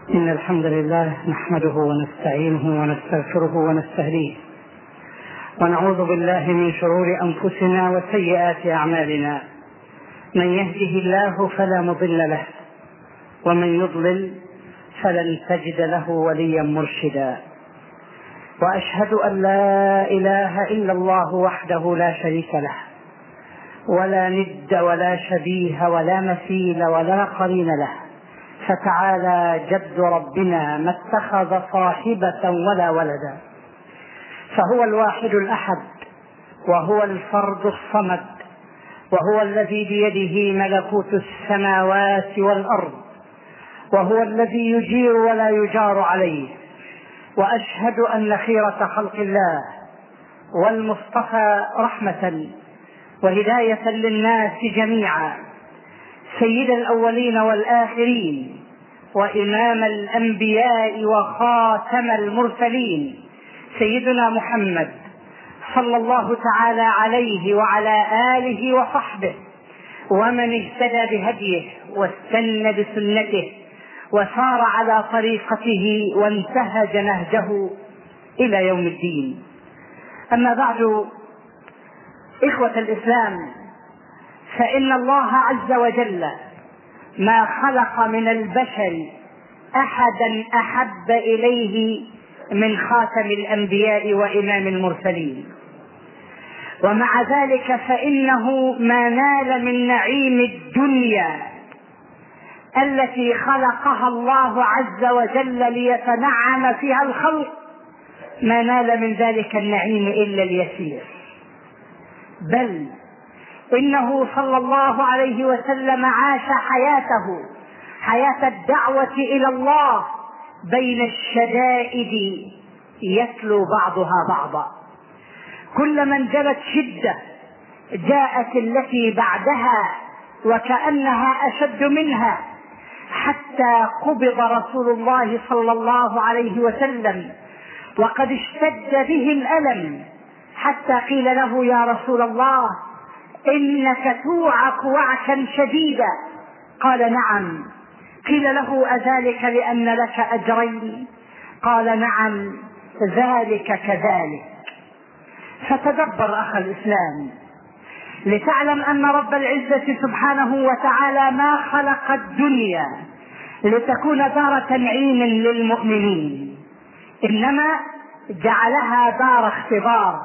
إن الحمد لله نحمده ونستعينه ونستغفره ونستهديه، ونعوذ بالله من شرور أنفسنا وسيئات أعمالنا. من يهده الله فلا مضل له، ومن يضلل فلن تجد له وليا مرشدا. وأشهد أن لا إله إلا الله وحده لا شريك له، ولا ند ولا شبيه ولا مثيل ولا قرين له، فتعالى جد ربنا ما اتخذ صاحبة ولا ولدا، فهو الواحد الأحد، وهو الفرد الصمد، وهو الذي بيده ملكوت السماوات والأرض، وهو الذي يجير ولا يجار عليه. وأشهد أن خيرة خلق الله والمصطفى رحمة وهداية للناس جميعا، سيد الأولين والآخرين، وإمام الأنبياء وخاتم المرسلين، سيدنا محمد صلى الله تعالى عليه وعلى آله وصحبه، ومن اهتدى بهديه واستنى بسنته وسار على طريقته وانتهج نهجه إلى يوم الدين. أما بعد، إخوة الإسلام، فإن الله عز وجل ما خلق من البشر أحدا أحب إليه من خاتم الأنبياء وإمام المرسلين، ومع ذلك فإنه ما نال من نعيم الدنيا التي خلقها الله عز وجل ليتنعم فيها الخلق، ما نال من ذلك النعيم إلا اليسير. بل إنه صلى الله عليه وسلم عاش حياته حياة الدعوة إلى الله بين الشدائد يتلو بعضها بعضا. كلما انجلت شدة جاءت التي بعدها وكأنها أشد منها، حتى قبض رسول الله صلى الله عليه وسلم وقد اشتد به الألم، حتى قيل له: يا رسول الله، إنك توعك وعكا شديدا. قال: نعم. قيل له: أذلك لأن لك أجرين؟ قال: نعم، ذلك كذلك. فتدبر أخ الإسلام لتعلم أن رب العزة سبحانه وتعالى ما خلق الدنيا لتكون دار تنعيم للمؤمنين، إنما جعلها دار اختبار،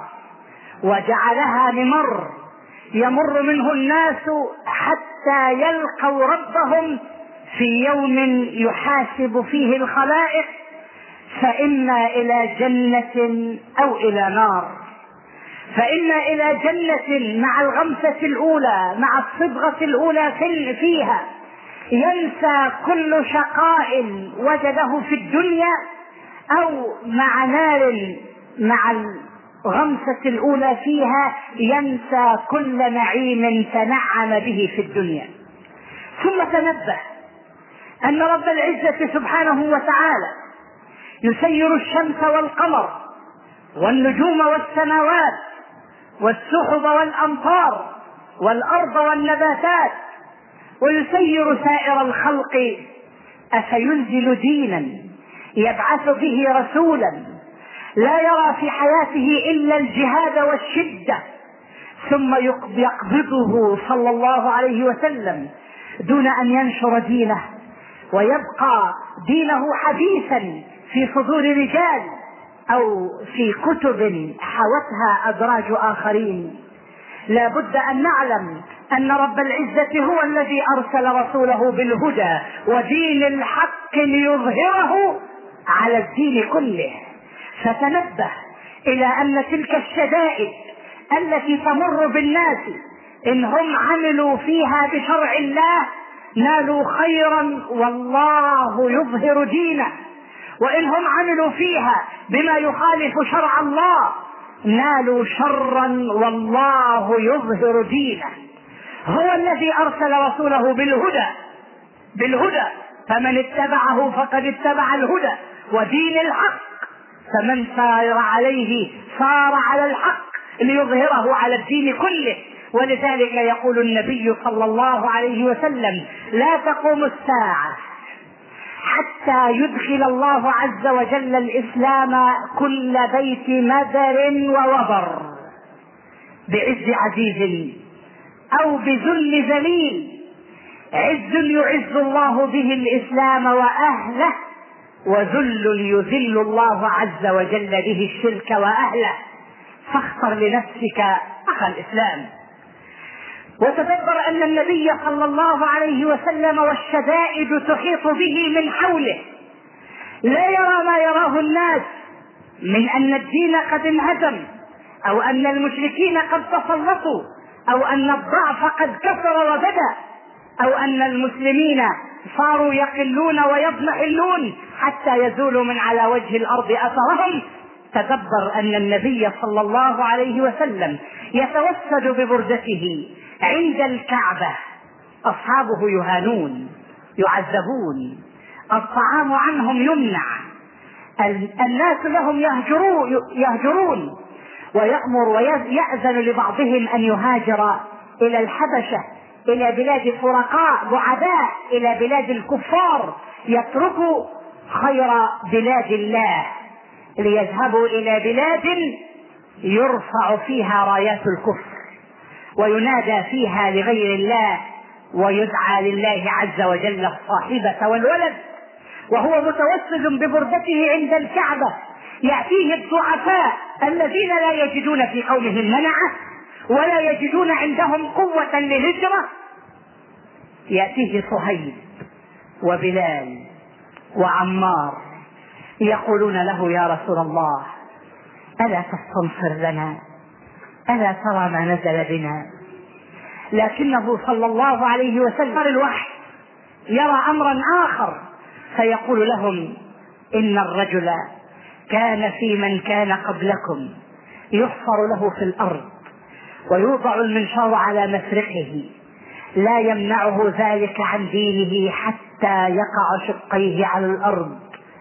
وجعلها ممر يمر منه الناس حتى يلقوا ربهم في يوم يحاسب فيه الخلائق، فإما إلى جنة أو إلى نار. فإما إلى جنة مع الغمسة الأولى، مع الصبغة الأولى فيها، ينسى كل شقاء وجده في الدنيا، أو مع نار مع الغمسة الأولى فيها ينسى كل نعيم تنعم به في الدنيا. ثم تنبه أن رب العزة سبحانه وتعالى يسير الشمس والقمر والنجوم والسماوات والسحب والأمطار والأرض والنباتات، ويسير سائر الخلق. أفينزل دينا يبعث به رسولا لا يرى في حياته إلا الجهاد والشدة، ثم يقبضه صلى الله عليه وسلم دون أن ينشر دينه، ويبقى دينه حديثا في صدور رجال أو في كتب حوتها أدراج آخرين. لا بد أن نعلم أن رب العزة هو الذي أرسل رسوله بالهدى ودين الحق ليظهره على الدين كله. فتنبه إلى أن تلك الشدائد التي تمر بالناس إن هم عملوا فيها بشرع الله نالوا خيرا والله يظهر دينه، وإن هم عملوا فيها بما يخالف شرع الله نالوا شرا والله يظهر دينه. هو الذي أرسل رسوله بالهدى، فمن اتبعه فقد اتبع الهدى ودين الحق، فمن سار عليه صار على الحق ليظهره على الدين كله. ولذلك يقول النبي صلى الله عليه وسلم: لا تقوم الساعة حتى حتى يدخل الله عز وجل الإسلام كل بيت مدر ووبر بعز عزيز أو بذل ذليل. عز يعز الله به الإسلام وأهله، وذل يذل الله عز وجل به الشرك وأهله. فاختر لنفسك أخ الإسلام، وتدبر أن النبي صلى الله عليه وسلم والشدائد تحيط به من حوله، لا يرى ما يراه الناس من أن الدين قد انهزم، أو أن المشركين قد تسلطوا، أو أن الضعف قد كثر وبدأ، أو أن المسلمين صاروا يقلون ويضمحلون حتى يزولوا من على وجه الأرض أثرهم. تدبر أن النبي صلى الله عليه وسلم يتوسد ببردته عند الكعبة، أصحابه يهانون يعذبون، الطعام عنهم يمنع، الناس لهم يهجرون، ويأمر ويأذن لبعضهم أن يهاجر إلى الحبشة، إلى بلاد فرقاء بعداء، إلى بلاد الكفار، يتركوا خير بلاد الله ليذهبوا إلى بلاد يرفع فيها رايات الكفر وينادى فيها لغير الله ويدعى لله عز وجل الصاحبة والولد. وهو متوسد ببردته عند الكعبة، يأتيه الضعفاء الذين لا يجدون في قومهم منعة ولا يجدون عندهم قوة للهجرة، يأتيه صهيب وبلال وعمار يقولون له: يا رسول الله، ألا تستنصر لنا؟ ألا ترى ما نزل بنا؟ لكنه صلى الله عليه وسلم الوحي يرى أمرا آخر، فيقول لهم: إن الرجل كان في من كان قبلكم يحفر له في الأرض ويوضع المنشار على مفرقه، لا يمنعه ذلك عن دينه حتى يقع شقيه على الأرض،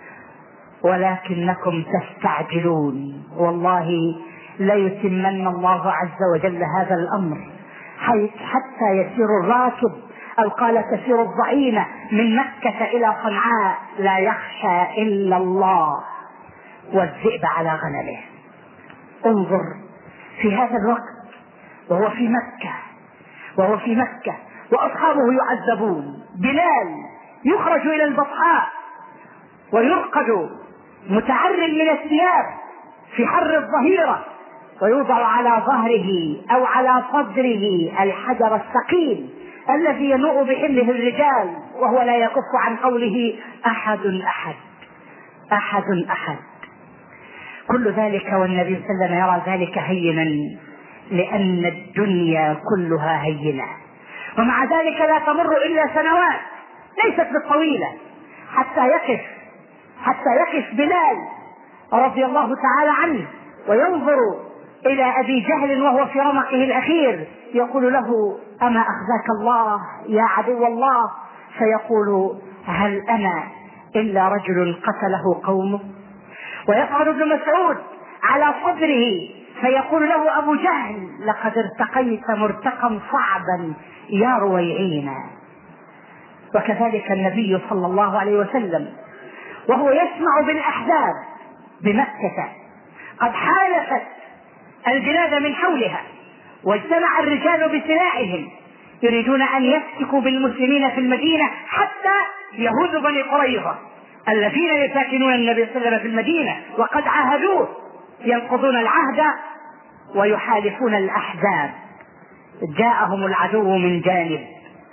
ولكنكم تستعجلون. والله ليتمن الله عز وجل هذا الأمر حتى يسير الراكب، أو قال تسير الضعينة من مكة إلى صنعاء لا يخشى إلا الله والذئب على غنمه. انظر في هذا الوقت وهو في مكة وأصحابه يعذبون. بلال يخرج إلى البطحاء ويرقد متعر من الثياب في حر الظهيرة، ويوضع على ظهره أو على صدره الحجر الثقيل الذي ينوء بحمله الرجال، وهو لا يكف عن قوله: أحد أحد أحد أحد. كل ذلك والنبي صلى الله عليه وسلم يرى ذلك هينا، لأن الدنيا كلها هينة، ومع ذلك لا تمر إلا سنوات ليست بالطويلة حتى يقف بلال رضي الله تعالى عنه وينظر إلى أبي جهل وهو في رمقه الأخير، يقول له: أما أخزاك الله يا عدو الله؟ فيقول: هل أنا إلا رجل قتله قومه؟ ويقعد ابن مسعود على صدره فيقول له أبو جهل: لقد ارتقيت مرتقا صعبا يا رويعينا. وكذلك النبي صلى الله عليه وسلم وهو يسمع بالأحزاب بمكة قد حالفت البلاد من حولها، واجتمع الرجال بسلاحهم يريدون أن يفتكوا بالمسلمين في المدينة، حتى يهود بني قريظة الذين يساكنون النبي صلى الله عليه وسلم في المدينة وقد عاهدوه ينقضون العهد ويحالفون الأحزاب. جاءهم العدو من جانب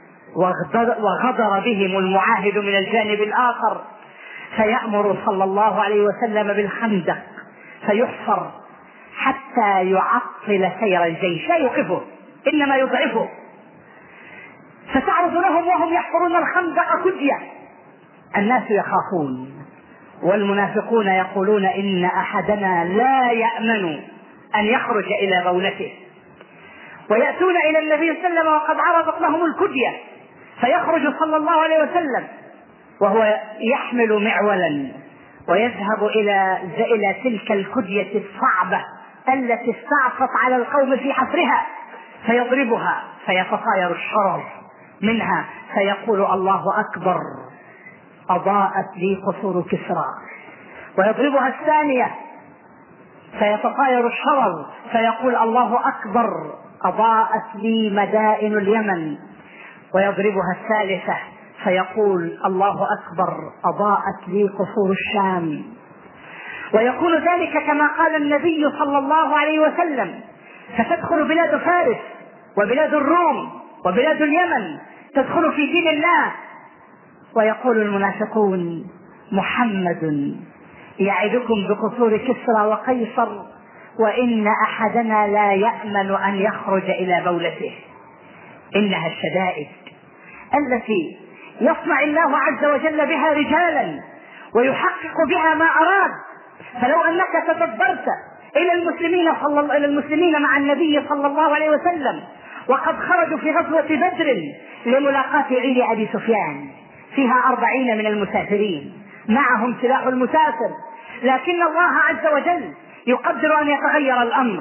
وغدر بهم المعاهد من الجانب الآخر، فيأمر صلى الله عليه وسلم بالخندق فيحفر حتى يعطل سير الجيش، لا يوقفه إنما يضعفه. فتعرض لهم وهم يحفرون الخندق كدية، الناس يخافون، والمنافقون يقولون: إن أحدنا لا يأمن أن يخرج إلى غولته. ويأتون إلى النبي صلى الله عليه وسلم وقد عرضت لهم الكدية، فيخرج صلى الله عليه وسلم وهو يحمل معولا ويذهب إلى تلك الكدية الصعبة التي استعصت على القوم في حفرها، فيضربها فيتطاير الشرر منها، فيقول: الله أكبر أضاءت لي قصور كسرى. ويضربها الثانية فيتطاير الشرر فيقول الله أكبر، أضاءت لي مدائن اليمن. ويضربها الثالثة فيقول الله أكبر، أضاءت لي قصور الشام. ويكون ذلك كما قال النبي صلى الله عليه وسلم، فتدخل بلاد فارس وبلاد الروم وبلاد اليمن تدخل في دين الله. ويقول المنافقون محمد يعدكم بقصور كسرى وقيصر وإن أحدنا لا يأمن أن يخرج إلى بولته. إنها الشدائد التي يصنع الله عز وجل بها رجالا ويحقق بها ما أراد. فلو أنك تدبرت إلى المسلمين مع النبي صلى الله عليه وسلم وقد خرجوا في غزوة بدر لملاقاة عير أبي سفيان، فيها 40 من المسافرين معهم سلاح المسافر، لكن الله عز وجل يقدر أن يتغير الأمر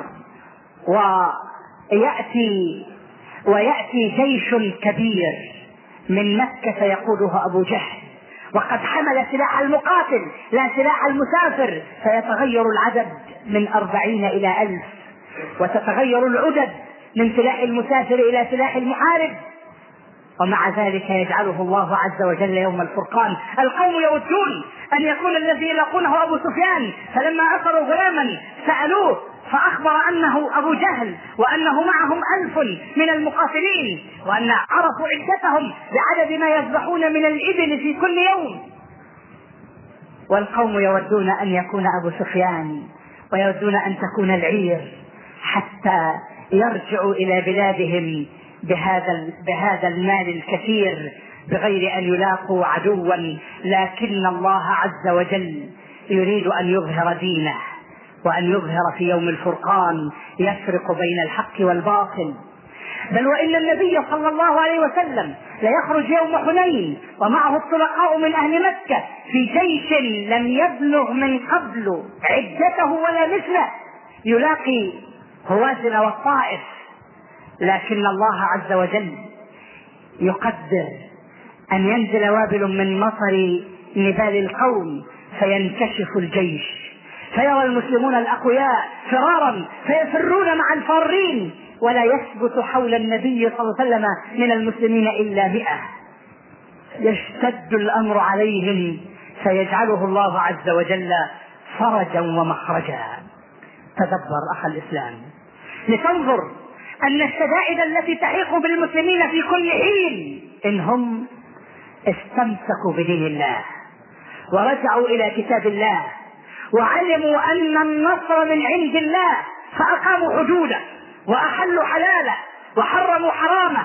ويأتي جيش كبير من مكة يقوده أبو جهل، وقد حمل سلاح المقاتل لا سلاح المسافر، فيتغير العدد من 40 إلى 1000، وتتغير العدد من سلاح المسافر إلى سلاح المحارب. ومع ذلك يجعله الله عز وجل يوم الفرقان. القوم يودون أن يكون الذي يلاقونه أبو سفيان، فلما أثروا غلاما سألوه فأخبر أنه أبو جهل وأنه معهم 1000 من المقاتلين، وأن عرفوا عدتهم بعدد ما يذبحون من الإبل في كل يوم. والقوم يودون أن يكون أبو سفيان ويودون أن تكون العير حتى يرجعوا إلى بلادهم بهذا المال الكثير بغير أن يلاقوا عدوا. لكن الله عز وجل يريد أن يظهر دينه وأن يظهر في يوم الفرقان يفرق بين الحق والباطل. بل وإن النبي صلى الله عليه وسلم ليخرج يوم حنين ومعه الطلقاء من أهل مكة في جيش لم يبلغ من قبل عدته ولا مثله، يلاقي هوازن والطائف، لكن الله عز وجل يقدر أن ينزل وابل من مطر نبال القوم فينكشف الجيش، فيرى المسلمون الأقوياء فرارا فيفرون مع الفارين، ولا يثبت حول النبي صلى الله عليه وسلم من المسلمين إلا 100. يشتد الأمر عليهم فيجعله الله عز وجل فرجا ومخرجا. تدبر أخ الإسلام لتنظر أن الشدائد التي تحيق بالمسلمين في كل حين إن هم استمسكوا بدين الله ورجعوا إلى كتاب الله وعلموا أن النصر من عند الله فأقاموا حدوده وأحلوا حلاله وحرموا حرامه،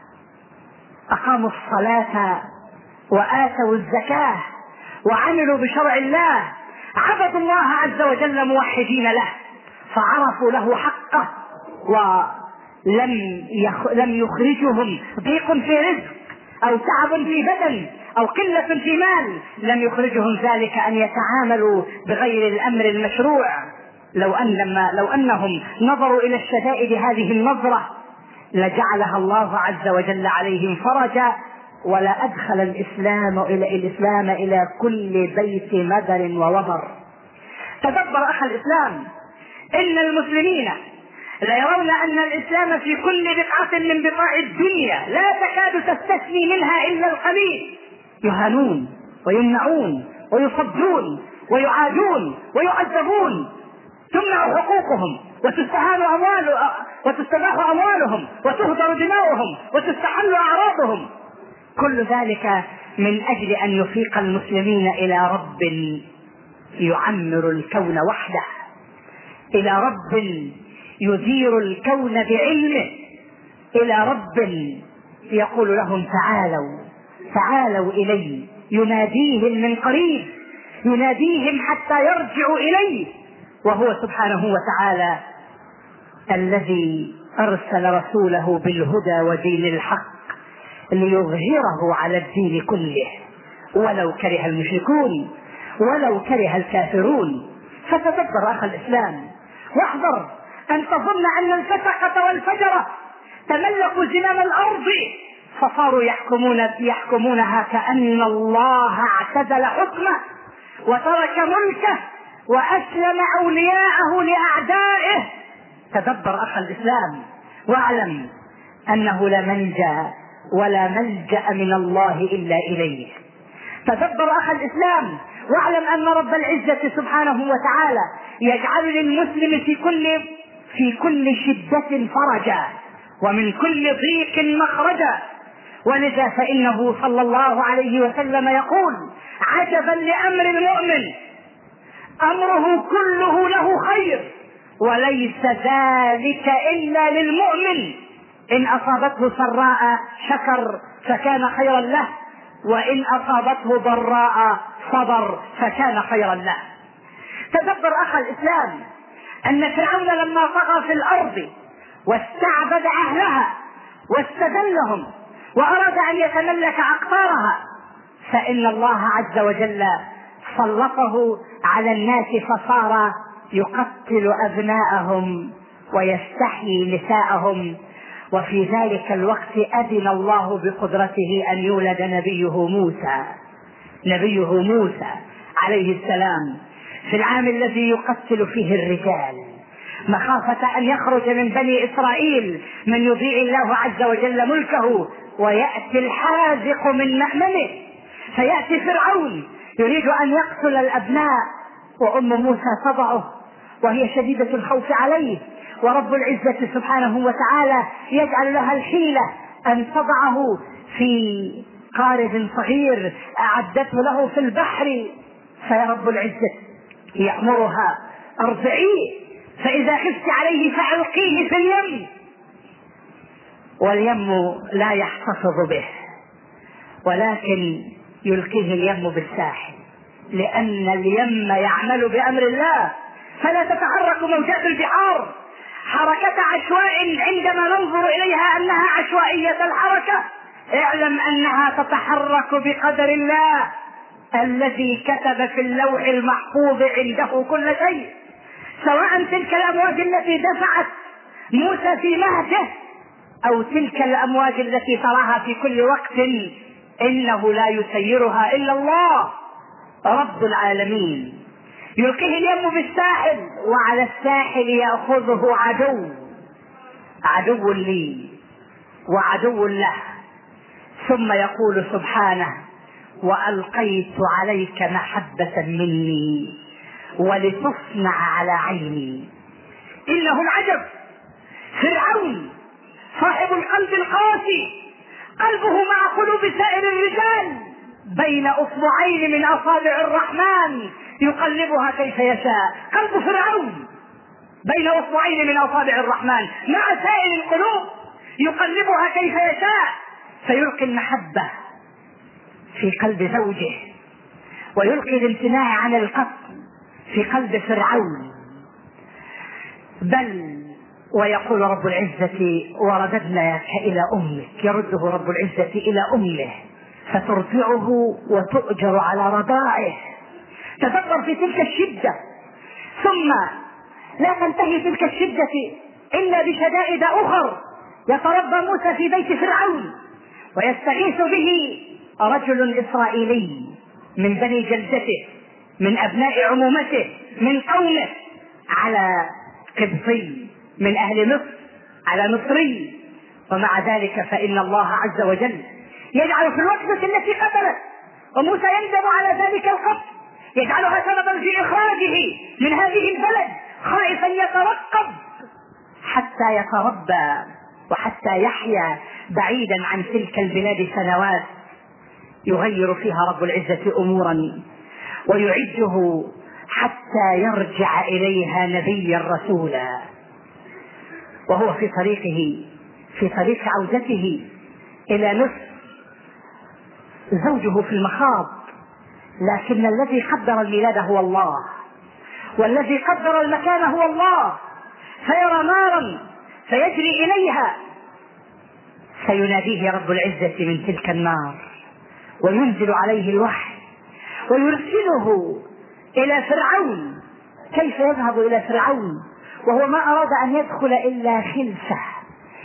أقاموا الصلاة وآتوا الزكاة وعملوا بشرع الله، عبدوا الله عز وجل موحدين له، فعرفوا له حقه ولم يخرجهم ضيق في رزق أو تعب في بدن أو قلة في مال، لم يخرجهم ذلك أن يتعاملوا بغير الأمر المشروع. لو أنهم نظروا إلى الشدائد هذه النظرة لجعلها الله عز وجل عليهم فرجا، ولا أدخل الإسلام إلى كل بيت مدر ووبر. تدبر أخ الإسلام، إن المسلمين لا يرون أن الإسلام في كل بقعة من بقاع الدنيا لا تكاد تستثني منها إلا القليل، يهانون ويمنعون ويصدون ويعادون ويعذبون، تمنع حقوقهم وتستباح أموالهم وتهدر دماؤهم وتستحل أعراضهم، كل ذلك من أجل أن يفيق المسلمين إلى رب يعمر الكون وحده، إلى رب يدير الكون بعلمه، إلى رب يقول لهم تعالوا إلي، يناديهم من قريب، يناديهم حتى يرجعوا إليه. وهو سبحانه وتعالى الذي أرسل رسوله بالهدى ودين الحق ليظهره على الدين كله ولو كره المشركون ولو كره الكافرون. فتدبر أخ الإسلام واحذر أن تظن أن الفسقة والفجرة تملكوا زمام الأرض فصاروا يحكمونها كأن الله اعتزل حكمه وترك ملكه وأسلم أولياءه لأعدائه. تدبر أخ الإسلام واعلم أنه لا منجا ولا ملجأ من الله إلا إليه. تدبر أخ الإسلام واعلم أن رب العزة سبحانه وتعالى يجعل للمسلم في كل شدة فرجا ومن كل ضيق مخرجا. ولذا فإنه صلى الله عليه وسلم يقول: عجبا لأمر المؤمن، أمره كله له خير وليس ذلك إلا للمؤمن، إن أصابته سراء شكر فكان خيرا له، وإن أصابته ضراء صبر فكان خيرا له. تدبر أخ الإسلام أن فرعون لما طغى في الأرض واستعبد أهلها واستذلهم وأراد أن يتملك أقطارها، فإن الله عز وجل سلطه على الناس فصار يقتل أبناءهم ويستحيي نساءهم. وفي ذلك الوقت أذن الله بقدرته أن يولد نبيه موسى عليه السلام في العام الذي يقتل فيه الرجال مخافة أن يخرج من بني إسرائيل من يضيع الله عز وجل ملكه ويأتي الحاذق من مأمنه، فيأتي فرعون يريد أن يقتل الأبناء وأم موسى تضعه وهي شديدة الخوف عليه، ورب العزة سبحانه وتعالى يجعل لها الحيلة أن تضعه في قارب صغير أعدته له في البحر، فرب العزة يأمرها: ارضعيه، فإذا خفت عليه فألقيه في اليم. واليم لا يحتفظ به ولكن يلقيه اليم بالساحل، لأن اليم يعمل بأمر الله، فلا تتحرك موجات البحار حركة عشواء عندما ننظر إليها أنها عشوائية الحركة. اعلم أنها تتحرك بقدر الله الذي كتب في اللوح المحفوظ عنده كل شيء، سواء تلك الأمواج التي دفعت موسى في مهده أو تلك الأمواج التي تراها في كل وقت، إنه لا يسيرها إلا الله رب العالمين. يلقيه اليم بالساحل، وعلى الساحل يأخذه عدو لي وعدو له، ثم يقول سبحانه: وألقيت عليك محبة مني ولتصنع على عيني. إنه العجب فرعون صاحب القلب القاسي، قلبه مع قلوب سائر الرجال بين أصبعين من أصابع الرحمن يقلبها كيف يشاء. قلب فرعون بين أصبعين من أصابع الرحمن مع سائر القلوب يقلبها كيف يشاء، فيلقي المحبة في قلب زوجه ويلقي الامتناع عن القتل في قلب فرعون. بل ويقول رب العزة: ورددناك إلى أمك، يرده رب العزة إلى أمه فترضعه وتؤجر على رضاعه. تفكر في تلك الشدة، ثم لا تنتهي تلك الشدة إلا بشدائد أخر. يتربى موسى في بيت فرعون ويستغيث به رجل إسرائيلي من بني جلدته من أبناء عمومته من قومه على قبطي من أهل مصر على مصري، ومع ذلك فإن الله عز وجل يجعل في الوقفة التي قتلت وموسى يندم على ذلك القتل يجعلها سببا في إخراجه من هذه البلد، خائفا يترقب حتى يتربى وحتى يحيا بعيدا عن تلك البلاد سنوات، يغير فيها رب العزة أمورا ويعده حتى يرجع إليها نبيا رسولا. وهو في طريق عودته إلى مصر زوجه في المخاض، لكن الذي قدر الميلاد هو الله، والذي قدر المكان هو الله، فيرى نارا فيجري إليها فيناديه رب العزة من تلك النار وينزل عليه الوحي ويرسله إلى فرعون. كيف يذهب إلى فرعون وهو ما أراد أن يدخل إلا خلفه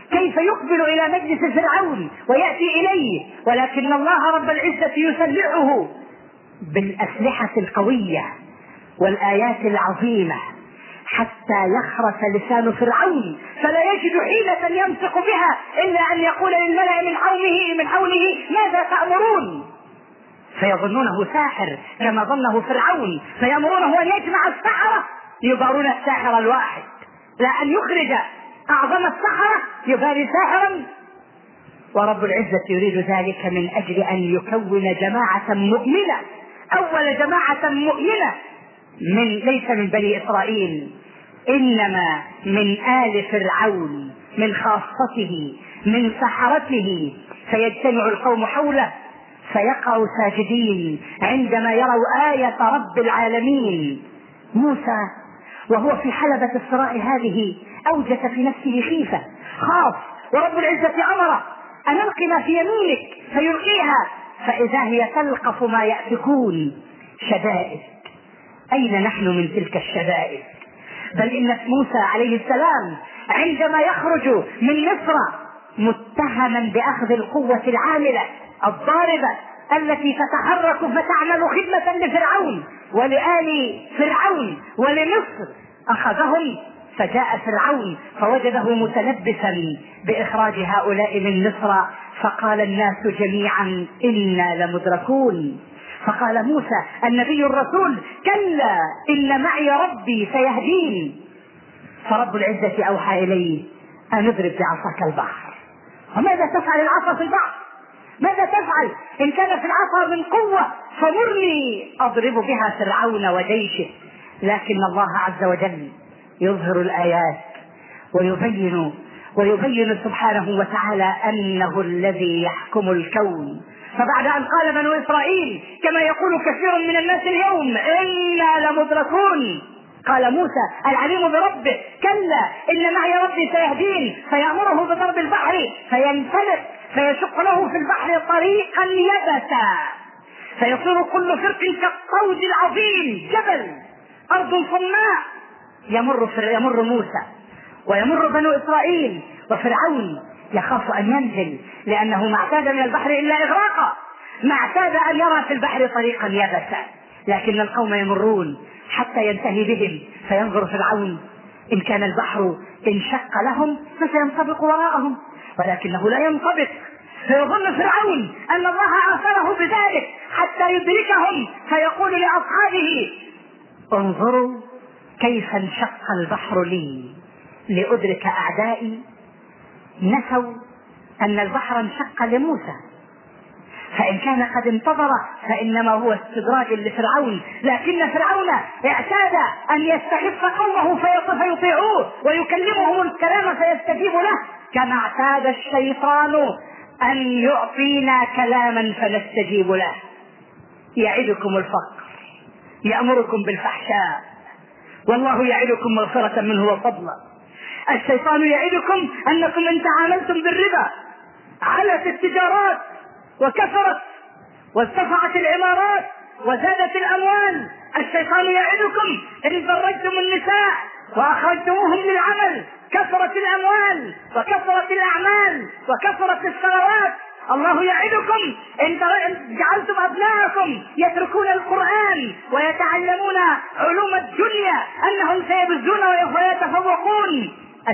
كيف يقبل إلى مجلس فرعون ويأتي إليه، ولكن الله رب العزة يسلحه بالأسلحة القوية والآيات العظيمة حتى يخرس لسان فرعون فلا يجد حيلة ينطق بها إلا أن يقول للملأ من حوله ماذا تأمرون؟ فيظنونه ساحر كما ظنه فرعون، فيأمرونه أن يجمع السحرة يبارون الساحر الواحد، لا أن يخرج أعظم السحرة يباري ساحرا. ورب العزة يريد ذلك من أجل أن يكون جماعة مؤمنة، أول جماعة مؤمنة ليس من بني إسرائيل إنما من آل فرعون، من خاصته، من سحرته. فيجتمع القوم حوله فيقعوا ساجدين عندما يروا آية رب العالمين. موسى وهو في حلبة الصراع هذه أوجس في نفسه خيفة، خاف، ورب العزة أمره أن ألق ما في يمينك فيلقيها، فإذا هي تلقف ما يأفكون. شدائد، أين نحن من تلك الشدائد؟ بل إن موسى عليه السلام عندما يخرج من مصر متهما بأخذ القوة العاملة الضاربة التي تتحرك فتعمل خدمة لفرعون ولآل فرعون ولمصر، أخذهم فجاء فرعون فوجده متلبسا بإخراج هؤلاء من مصر، فقال الناس جميعا إنا لمدركون. فقال موسى النبي الرسول كلا إن معي ربي سيهدين. فرب العزة أوحى إليه أن اضرب بعصاك البحر. وماذا تفعل العصا في البحر؟ ماذا تفعل؟ إن كان في العصا من قوة فمرني أضرب بها فرعون وجيشه. لكن الله عز وجل يظهر الآيات ويبين سبحانه وتعالى أنه الذي يحكم الكون. فبعد أن قال بنو إسرائيل كما يقول كثير من الناس اليوم إنا لمدركون، قال موسى العليم بربه كلا إن معي ربي سيهدين، فيأمره بضرب البحر فينفلق فيشق له في البحر طريقا يبسا فيصير كل فرق كالطود العظيم، جبل، أرض صماء. يمر موسى ويمر بنو إسرائيل وفرعون يخاف أن ينزل لأنه ما اعتاد من البحر إلا إغراقا، ما اعتاد أن يرى في البحر طريقا يبسا. لكن القوم يمرون حتى ينتهي بهم فينظر فرعون إن كان البحر انشق لهم فسينطبق وراءهم، ولكنه لا ينطبق، فيظن فرعون أن الله عاصره بذلك حتى يدركهم فيقول لأصحابه انظروا كيف انشق البحر لي لأدرك أعدائي. نسوا أن البحر انشق لموسى، فإن كان قد انتظر فإنما هو استدراج لفرعون، لكن فرعون اعتاد أن يستخف قومه فيطيعوه ويكلمهم الكلام فيستجيب له، كما اعتاد الشيطان أن يعطينا كلاما فنستجيب له. يعدكم الفقر، يأمركم بالفحشاء، والله يعدكم مغفرة منه وفضلا. الشيطان يعدكم أنكم إن تعاملتم بالربا علت التجارات وكثرت وارتفعت العمارات وزادت الأموال. الشيطان يعدكم إن فرجتم النساء وأخرجتموهم للعمل كثرت الأموال وكثرت الأعمال وكثرت الثروات. الله يعدكم إن جعلتم أبناءكم يتركون القرآن ويتعلمون علوم الدنيا أنهم سيبزون ويتفوقون.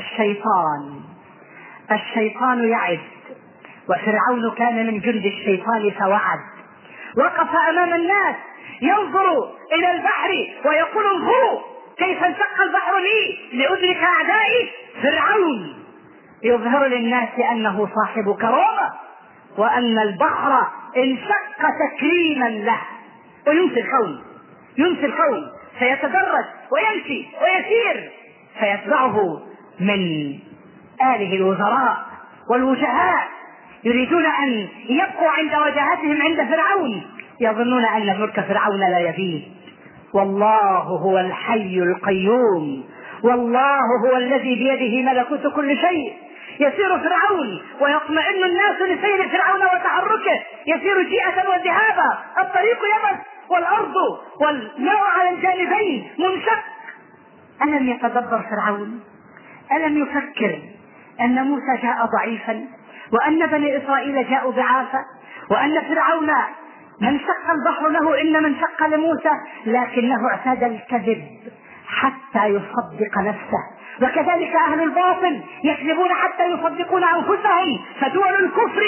الشيطان يعد، وفرعون كان من جند الشيطان فوعد. وقف أمام الناس ينظر إلى البحر ويقول انظروا كيف انشق البحر لي لأدرك أعدائي. فرعون يظهر للناس أنه صاحب كرامة وأن البحر انشق تكريما له، وينسي الكون فيتدرج ويمشي ويسير، فيتبعه من آله الوزراء والوجهاء يريدون أن يبقوا عند وجهاتهم عند فرعون، يظنون أن ملك فرعون لا يبيد. والله هو الحي القيوم، والله هو الذي بيده ملكوت كل شيء. يسير فرعون ويطمئن الناس لسير فرعون وتحركه، يسير جيئة وذهابا، الطريق يبس والأرض والماء على الجانبين منشق. ألم يتدبر فرعون؟ ألم يفكر أن موسى جاء ضعيفا، وأن بني إسرائيل جاءوا ضعافا، وأن فرعون من شق البحر له إن من شق لموسى، لكنه اعتاد الكذب حتى يصدق نفسه. وكذلك أهل الباطل يكذبون حتى يصدقون أنفسهم، فدول الكفر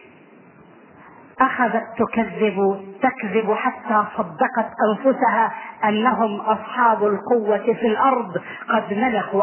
أخذت تكذب حتى صدقت أنفسها أنهم أصحاب القوة في الأرض، قد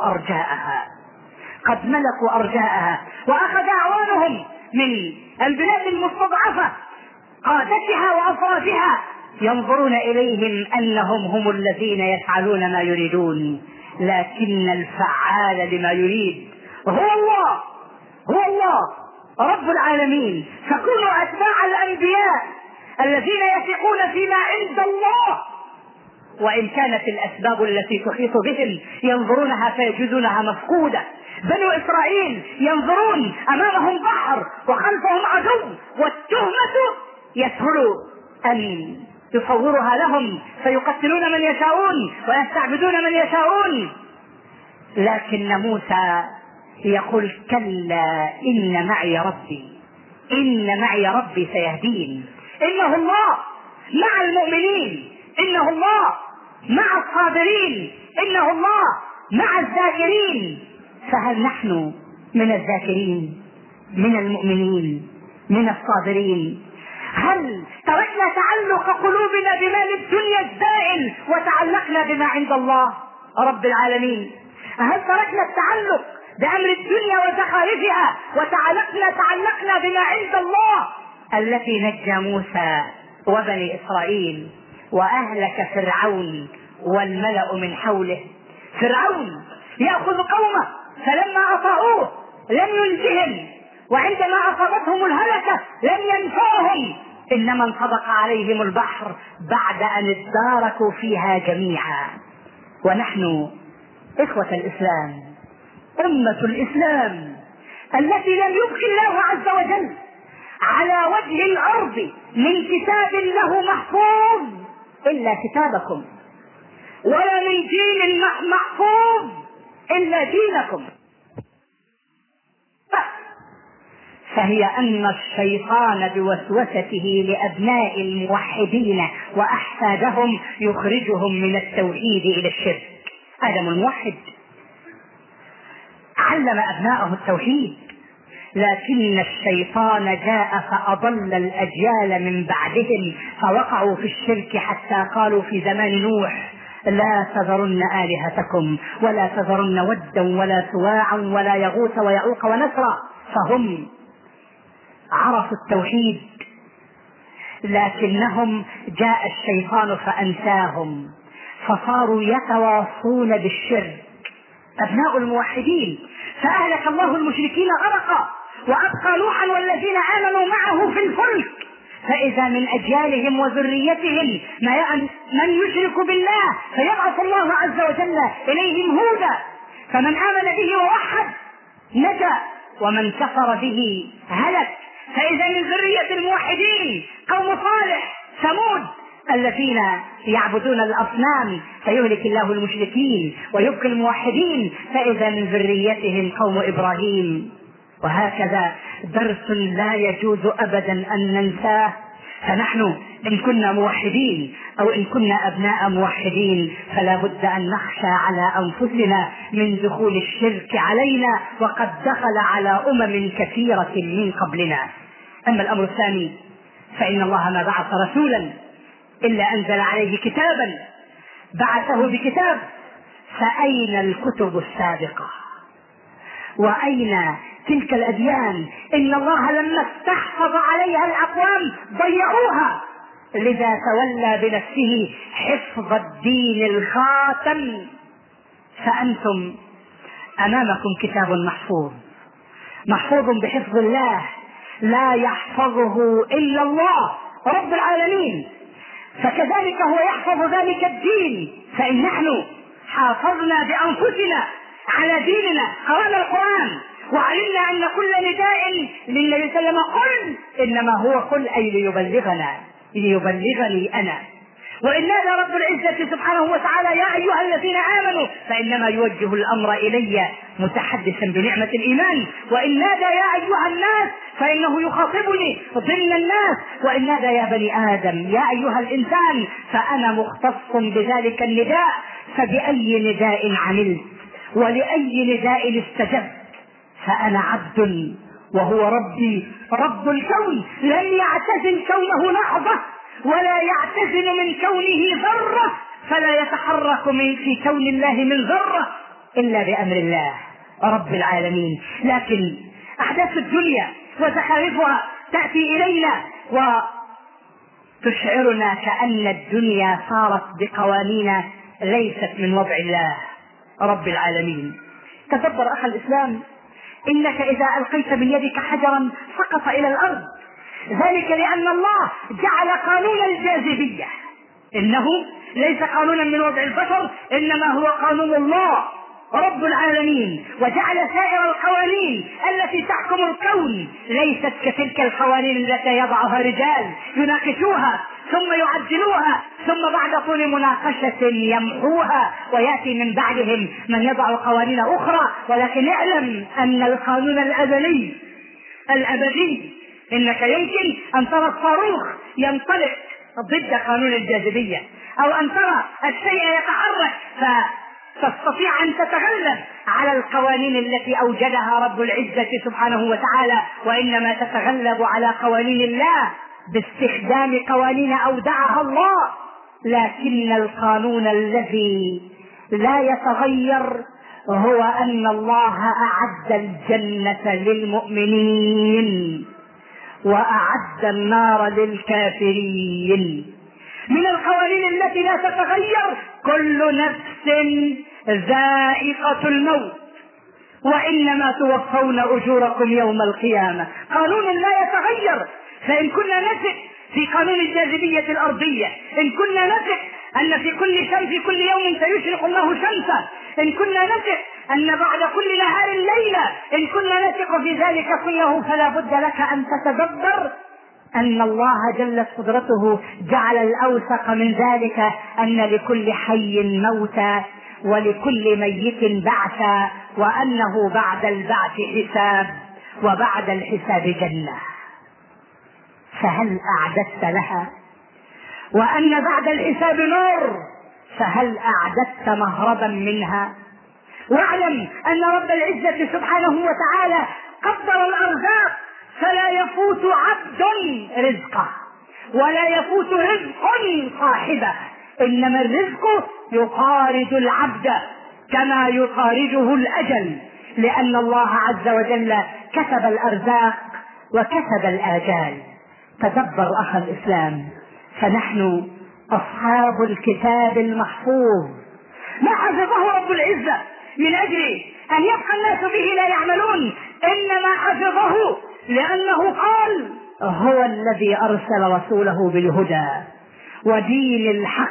ملكوا أرجاءها، وأخذ أعوانهم من البلاد المستضعفة قادتها وأفرادها ينظرون إليهم أنهم هم الذين يفعلون ما يريدون، لكن الفعال لما يريد هو الله رب العالمين. فكونوا أتباع الأنبياء الذين يثقون فيما عند الله، وإن كانت الأسباب التي تحيط بهم ينظرونها فيجدونها مفقودة. بنو إسرائيل ينظرون أمامهم بحر وخلفهم عدو، والتهمة يسهل أن يصورها لهم فيقتلون من يشاءون ويستعبدون من يشاءون. لكن موسى يقول كلا إن معي ربي سيهدين. إنه الله مع المؤمنين، إنه الله مع الصابرين، إنه الله مع الذاكرين. فهل نحن من الذاكرين، من المؤمنين، من الصابرين؟ هل تركنا تعلق قلوبنا بمال الدنيا الزائل وتعلقنا بما عند الله رب العالمين؟ هل تركنا التعلق بأمر الدنيا وزخارفها وتعلقنا بما عند الله التي نجى موسى وبني إسرائيل وأهلك فرعون والملأ من حوله؟ فرعون يأخذ قومه فلما أطاعوه لم ينجهم، وعندما أصابتهم الهلكة لم ينفعهم، إنما انطبق عليهم البحر بعد أن اداركوا فيها جميعا. ونحن إخوة الإسلام، أمة الإسلام التي لم يبق الله عز وجل على وجه الأرض من كتاب له محفوظ إلا كتابكم، ولا من دين محفوظ إلا دينكم. فهي أن الشيطان بوسوسته لأبناء الموحدين وأحفادهم يخرجهم من التوحيد إلى الشرك. آدم الموحد علم أبناءه التوحيد، لكن الشيطان جاء فأضل الأجيال من بعدهم فوقعوا في الشرك حتى قالوا في زمان نوح لا تذرن آلهتكم ولا تذرن ودا ولا سواعا ولا يغوث ويعوق ونسرا. فهم عرفوا التوحيد، لكنهم جاء الشيطان فأنساهم فصاروا يتواصون بالشرك أبناء الموحدين، فأهلك الله المشركين غرقا وأبقى نوحا والذين آمنوا معه في الفلك. فإذا من أجيالهم وذريتهم من يشرك بالله فيبعث الله عز وجل إليهم هودا، فمن آمن به ووحد نجا ومن كفر به هلك. فإذا من ذرية الموحدين قوم صالح ثمود الذين يعبدون الأصنام فيهلك الله المشركين ويبقي الموحدين، فإذا من ذريتهم قوم إبراهيم. وهكذا درس لا يجوز أبدا أن ننساه. فنحن إن كنا موحدين أو إن كنا أبناء موحدين فلا بد أن نخشى على أنفسنا من دخول الشرك علينا، وقد دخل على أمم كثيرة من قبلنا. أما الأمر الثاني فإن الله ما بعث رسولا إلا أنزل عليه كتابا، بعثه بكتاب، فأين الكتب السابقة وأين تلك الأديان؟ إن الله لما استحفظ عليها الأقوام ضيعوها، لذا تولى بنفسه حفظ الدين الخاتم. فأنتم أمامكم كتاب محفوظ بحفظ الله، لا يحفظه إلا الله رب العالمين، فكذلك هو يحفظ ذلك الدين. فإن نحن حافظنا بأنفسنا على ديننا، قرأنا القرآن وعلمنا أن كل نداء للنبي صلى الله عليه وسلم قل إنما هو قل أي ليبلغني أنا، وإن نادى رب العزة سبحانه وتعالى يا أيها الذين آمنوا فإنما يوجه الأمر إلي متحدثا بنعمة الإيمان. وإن نادى يا أيها الناس فإنه يخاطبني ضمن الناس. وإن نادى يا بني آدم يا أيها الإنسان فأنا مختص بذلك النداء. فبأي نداء عملت ولأي نداء استجبت؟ فأنا عبد وهو ربي رب الكون، لن يعتزل كونه لحظة ولا يعتزل من كونه ذرة، فلا يتحرك في كون الله من ذرة إلا بأمر الله رب العالمين. لكن أحداث الدنيا وزخارفها تأتي إلينا وتشعرنا كأن الدنيا صارت بقوانين ليست من وضع الله رب العالمين. تدبر أخي الإسلام، إنك إذا ألقيت من يدك حجرا سقط إلى الأرض، ذلك لأن الله جعل قانون الجاذبية، إنه ليس قانونا من وضع البشر، إنما هو قانون الله رب العالمين. وجعل سائر القوانين التي تحكم الكون ليست كتلك القوانين التي يضعها رجال يناقشوها ثم يعدلوها ثم بعد طول مناقشة يمحوها ويأتي من بعدهم من يضع قوانين أخرى. ولكن اعلم أن القانون الأبدي إنك يمكن أن ترى الصاروخ ينطلق ضد قانون الجاذبية، أو أن ترى الشيء يتحرك فتستطيع أن تتغلب على القوانين التي أوجدها رب العزة سبحانه وتعالى، وإنما تتغلب على قوانين الله باستخدام قوانين أودعها الله. لكن القانون الذي لا يتغير هو أن الله أعد الجنة للمؤمنين وأعد النار للكافرين. من القوانين التي لا تتغير كل نفس ذائقة الموت وإنما توفون أجوركم يوم القيامة. قانون لا يتغير. فإن كنا نثق في قانون الجاذبية الأرضية، إن كنا نثق أن في كل يوم سيشرق الله شمسا، إن كنا نثق أن بعد كل نهار ليلة، إن كنا نثق في ذلك كله، فلا بد لك أن تتدبر أن الله جلت قدرته جعل الأوثق من ذلك أن لكل حي موتا ولكل ميت بعثا، وأنه بعد البعث حساب وبعد الحساب جنة. فهل أعددت لها؟ وأن بعد الحساب نار، فهل أعددت مهربا منها؟ واعلم أن رب العزة سبحانه وتعالى قدر الأرزاق فلا يفوت عبد رزقه ولا يفوت رزق صاحبه، إنما الرزق يطارد العبد كما يطارده الأجل، لأن الله عز وجل كتب الأرزاق وكتب الآجال. تدبر أخي الإسلام، فنحن أصحاب الكتاب المحفوظ، ما حفظه رب العزة من أجل أن يبقى الناس به لا يعملون، إنما حفظه لأنه قال هو الذي أرسل رسوله بالهدى ودين الحق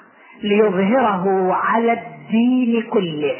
ليظهره على الدين كله.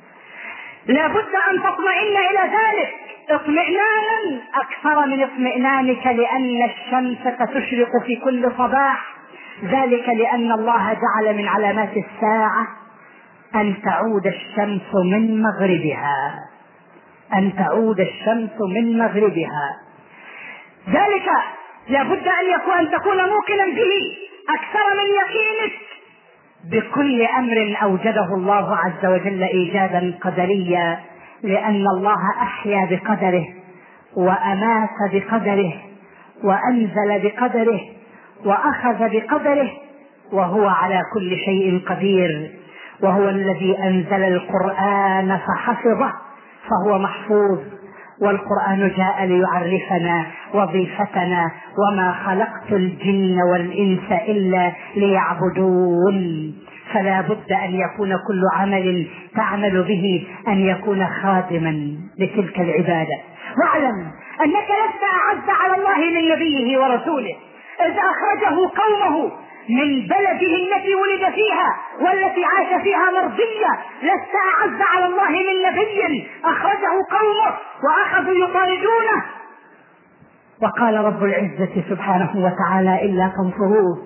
لا بد أن تطمئن إلى ذلك اطمئنانا أكثر من اطمئنانك لأن الشمس تشرق في كل صباح، ذلك لأن الله جعل من علامات الساعة أن تعود الشمس من مغربها، أن تعود الشمس من مغربها. ذلك لا بد أن تكون موقنا به أكثر من يقينك بكل أمر أوجده الله عز وجل إيجادا قدريا، لأن الله أحيا بقدره وأمات بقدره وأنزل بقدره وأخذ بقدره، وهو على كل شيء قدير. وهو الذي أنزل القرآن فحفظه فهو محفوظ، والقرآن جاء ليعرفنا وظيفتنا، وما خلقت الجن والإنس إلا ليعبدون. فلا بد أن يكون كل عمل تعمل به أن يكون خادما لتلك العبادة. واعلم أنك لست أعز على الله من نبيه ورسوله إذ أخرجه قومه من بلده التي ولد فيها والتي عاش فيها مرضية. لست أعز على الله من نبي أخرجه قومه وأخذوا يطاردونه. وقال رب العزة سبحانه وتعالى إلا تنصروه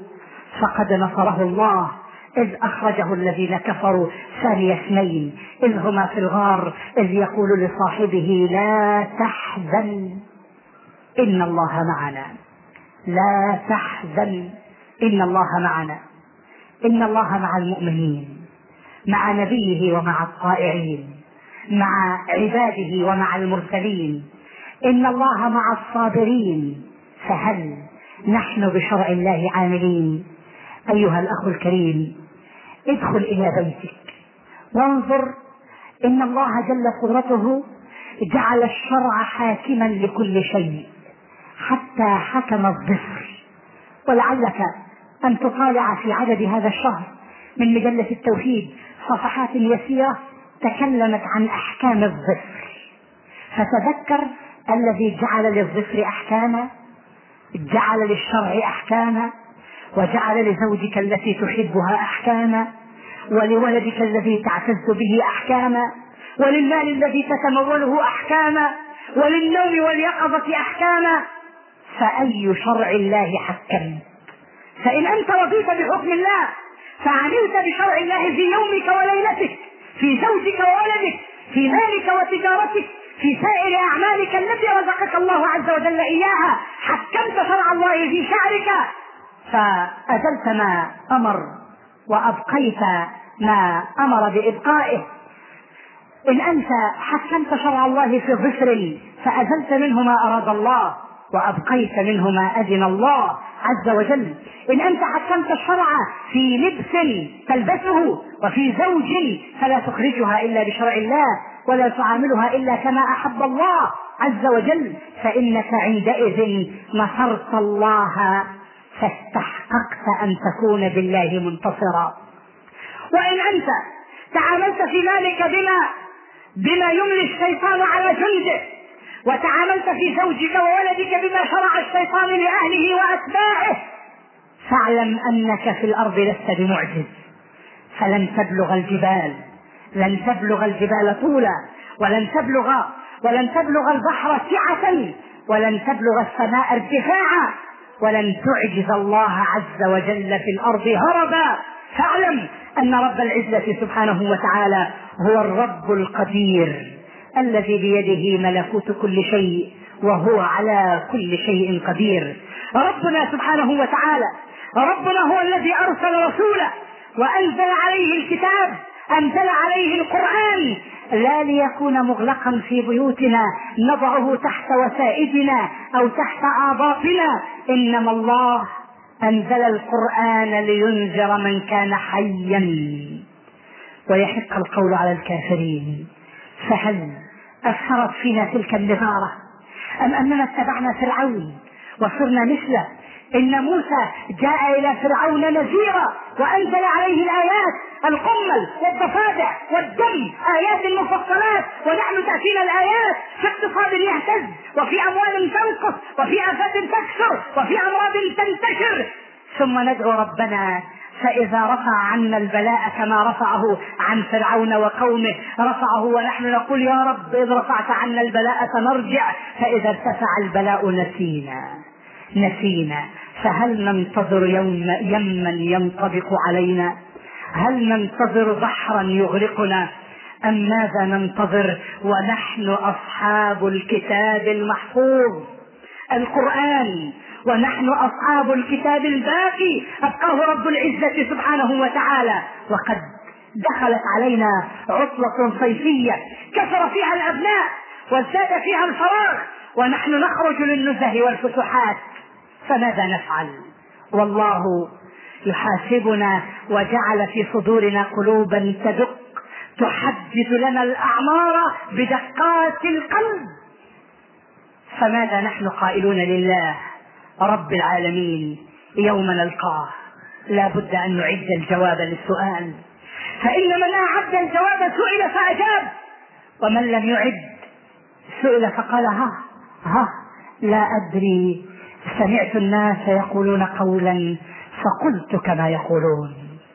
فقد نصره الله إذ أخرجه الذين كفروا ثاني اثنين إذ هما في الغار إذ يقول لصاحبه لا تحزن إن الله معنا، لا تحزن إن الله معنا. إن الله مع المؤمنين، مع نبيه ومع الطائعين، مع عباده ومع المرسلين. إن الله مع الصابرين، فهل نحن بشرع الله عاملين؟ أيها الأخ الكريم، ادخل إلى بيتك وانظر. إن الله جل قدرته جعل الشرع حاكما لكل شيء حتى حكم الظفر. ولعلك أن تطالع في عدد هذا الشهر من مجلة التوحيد صفحات يسيرة تكلمت عن أحكام الظفر، فتذكر الذي جعل للظفر أحكاما، جعل للشرع أحكاما، وجعل لزوجك التي تحبها أحكاما، ولولدك الذي تعتز به أحكاما، وللمال الذي تتموله أحكاما، وللنوم واليقظة أحكاما. فأي شرع الله حكم؟ فإن أنت رضيت بحكم الله فعملت بشرع الله في يومك وليلتك، في زوجك وولدك، في مالك وتجارتك، في سائر أعمالك التي رزقك الله عز وجل إياها، حكمت شرع الله في شعرك فأزلت ما أمر وأبقيت ما أمر بإبقائه. إن أنت حكمت شرع الله في ظفر فأزلت منه ما أراد الله وأبقيت منه ما أذن الله عز وجل. إن أنت حكمت الشرع في لبس تلبسه وفي زوج فلا تخرجها إلا بشرع الله ولا تعاملها إلا كما أحب الله عز وجل، فإنك عندئذ نصرت الله فاستحققت أن تكون بالله منتصرا. وإن أنت تعاملت في مالك بما يملي الشيطان على جنده، وتعاملت في زوجك وولدك بما شرع الشيطان لأهله وأتباعه، فاعلم أنك في الأرض لست بمعجز، فلن تبلغ الجبال، لن تبلغ الجبال طولا، ولن تبلغ البحر سعة، ولن تبلغ السماء ارتفاعا، ولن تعجز الله عز وجل في الأرض هربا. فاعلم أن رب العزة سبحانه وتعالى هو الرب القدير الذي بيده ملكوت كل شيء وهو على كل شيء قدير. ربنا سبحانه وتعالى ربنا هو الذي أرسل رسوله وأنزل عليه الكتاب، أنزل عليه القرآن لا ليكون مغلقا في بيوتنا نضعه تحت وسائدنا أو تحت آباطنا، إنما الله أنزل القرآن لينذر من كان حيا ويحق القول على الكافرين. فهل أثرت فينا تلك النذارة أم أننا اتبعنا فرعون وصرنا مثله؟ إن موسى جاء إلى فرعون نذيرا وأنزل عليه الآيات القمل والضفادع والدم، آيات مفصلات، ونحن تأتينا الآيات في اقتصاد يهتز، وفي أموال تنقص، وفي آفات تكثر، وفي أمراض تنتشر، ثم ندعو ربنا فإذا رفع عنا البلاء كما رفعه عن فرعون وقومه رفعه، ونحن نقول يا رب إذ رفعت عنا البلاء سنرجع، فإذا ارتفع البلاء نسينا. فهل ننتظر يما ينطبق علينا؟ هل ننتظر بحرا يغرقنا؟ أم ماذا ننتظر ونحن أصحاب الكتاب المحفوظ القرآن، ونحن أصحاب الكتاب الباقي أبقاه رب العزة سبحانه وتعالى؟ وقد دخلت علينا عطلة صيفية كثر فيها الأبناء وازداد فيها الفراغ، ونحن نخرج للنزه والفتوحات، فماذا نفعل؟ والله يحاسبنا وجعل في صدورنا قلوبا تدق تحدث لنا الأعمار بدقات القلب. فماذا نحن قائلون لله رب العالمين يوم نلقاه؟ لا بد أن نعد الجواب للسؤال، فإن من أعد الجواب سئل فأجاب، ومن لم يعد سئل فقال ها لا أدري، سمعت الناس يقولون قولا فقلت كما يقولون.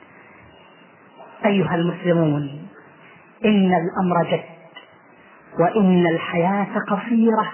أيها المسلمون، إن الأمر جد وإن الحياة قصيرة،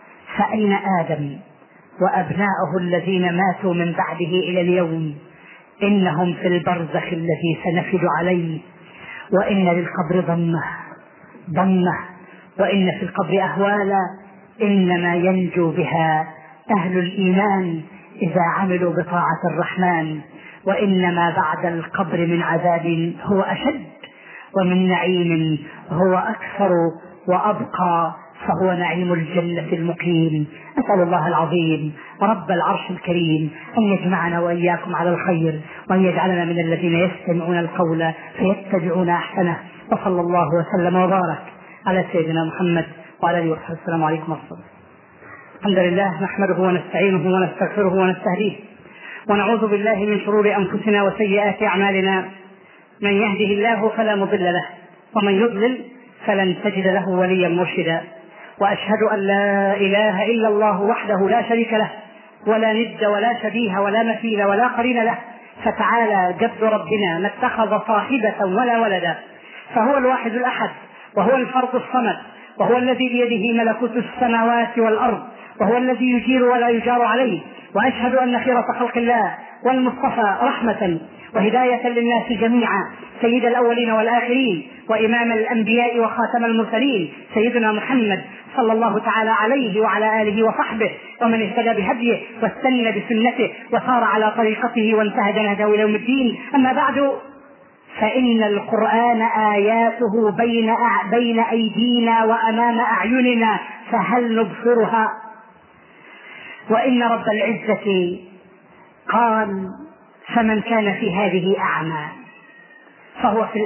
فأين آدم وأبناؤه الذين ماتوا من بعده إلى اليوم؟ إنهم في البرزخ الذي سنفد عليه، وإن للقبر ضمة، وإن في القبر أهوالا إنما ينجو بها أهل الإيمان إذا عملوا بطاعة الرحمن، وإنما بعد القبر من عذاب هو أشد، ومن نعيم هو أكثر وأبقى، فهو نعيم الجنة المقيم. أسأل الله العظيم رب العرش الكريم أن يجمعنا وإياكم على الخير، وأن يجعلنا من الذين يستمعون القول فيتبعون أحسنه. وصلى الله وسلم وبارك على سيدنا محمد وعلى آله وصحبه. السلام عليكم ورحمة الله. الحمد لله نحمده ونستعينه ونستغفره ونستهديه، ونعوذ بالله من شرور أنفسنا وسيئات أعمالنا. من يهده الله فلا مضل له، ومن يضلل فلن تجد له وليا مرشدا. وأشهد أن لا إله إلا الله وحده لا شريك له، ولا ند ولا شبيه ولا مثيل ولا قرين له، فتعالى جد ربنا ما اتخذ صاحبة ولا ولدا، فهو الواحد الأحد، وهو الفرد الصمد، وهو الذي بيده ملكوت السماوات والأرض، وهو الذي يجير ولا يجار عليه. وأشهد أن خيرة خلق الله والمصطفى رحمة وهداية للناس جميعا، سيد الأولين والآخرين، وإمام الأنبياء وخاتم المرسلين، سيدنا محمد صلى الله تعالى عليه وعلى آله وصحبه، ومن اهتدى بهديه واستنى بسنته وسار على طريقته وانتهج نهجه إلى يوم الدين. أما بعد، فإن القرآن آياته بين أيدينا وأمام أعيننا، فهل نبصرها؟ وإن رب العزة قال: فمن كان في هذه أعمى فهو في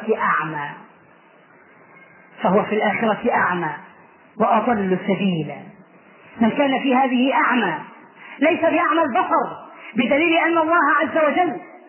الآخرة أعمى وأضل سبيلا. من كان في هذه أعمى ليس بأعمى البصر، بدليل أن الله عز وجل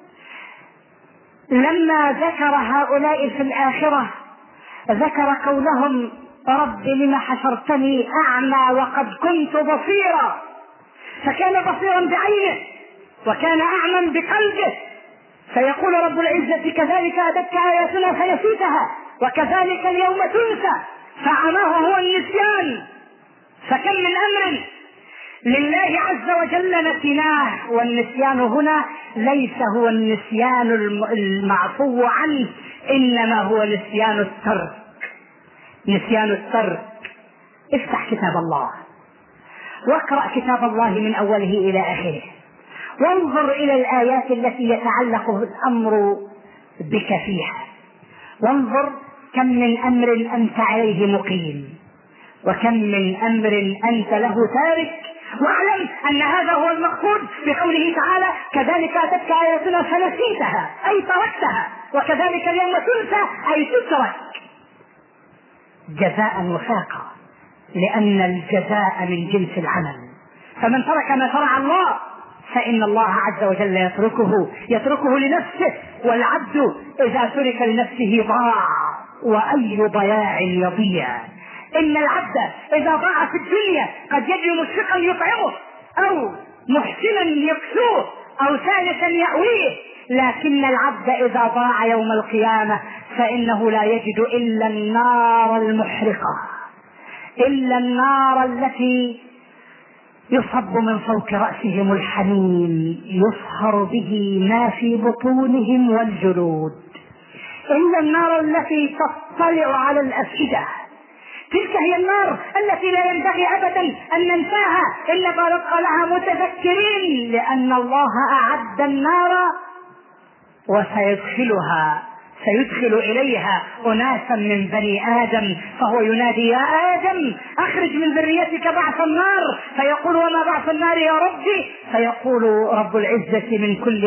لما ذكر هؤلاء في الآخرة ذكر قولهم: رب لم حشرتني أعمى وقد كنت بصيرا. فكان بصيرا بعينه وكان أعمى بقلبه. فيقول رب العزة: كذلك أتتك آياتنا فنسيتها وكذلك اليوم تنسى. فعماه هو النسيان. فكم من أمر لله عز وجل نسيناه، والنسيان هنا ليس هو النسيان المعفو عنه، إنما هو نسيان الترك. افتح كتاب الله واقرأ كتاب الله من أوله إلى آخره، وانظر إلى الآيات التي يتعلق الأمر بك فيها، وانظر كم من أمر أنت عليه مقيم، وكم من أمر أنت له تارك. واعلم أن هذا هو المقصود بقوله تعالى: كذلك أتتك آياتنا فنسيتها، أي تركتها، وكذلك اليوم تنسى، أي تترك، جزاء وفاقا، لأن الجزاء من جنس العمل. فمن ترك ما شرع الله فإن الله عز وجل يتركه لنفسه، والعبد إذا ترك لنفسه ضاع، وأي ضياع يضيع. إن العبد إذا ضاع في الدنيا قد يجد مشفقا يطعمه، أو محسنا يكسوه، أو ثالثا يأويه، لكن العبد إذا ضاع يوم القيامة فإنه لا يجد إلا النار المحرقة، إلا النار التي يصب من فوق رأسهم الحميم يصهر به ما في بطونهم والجلود، إلا النار التي تطلع على الأفئدة. تلك هي النار التي لا ينبغي أبدا أن ننساها إلا نبقى لها متذكرين، لأن الله أعد النار سيدخل إليها أناسا من بني آدم، فهو ينادي: يا آدم أخرج من ذريتك بعث النار. فيقول: وما بعث النار يا ربي؟ فيقول رب العزة: من كل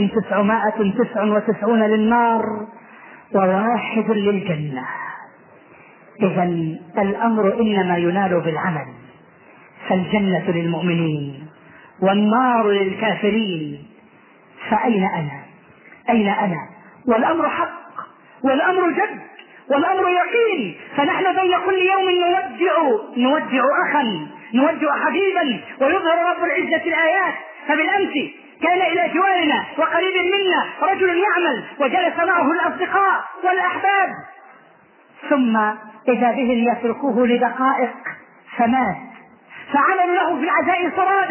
1999 للنار و1 للجنة. إذن الأمر إنما ينال بالعمل، فالجنة للمؤمنين والنار للكافرين. فأين أنا؟ والأمر حق، والأمر جد، والأمر يقين. فنحن بين كل يوم نودع أخا، نودع حبيبا، ويظهر رب العزة الآيات. فبالأمس كان إلى جوارنا وقريب منا رجل يعمل، وجلس معه الأصدقاء والأحباب، ثم إذا بهم يتركوه لدقائق فمات. فعملوا له في العزاء سرادق،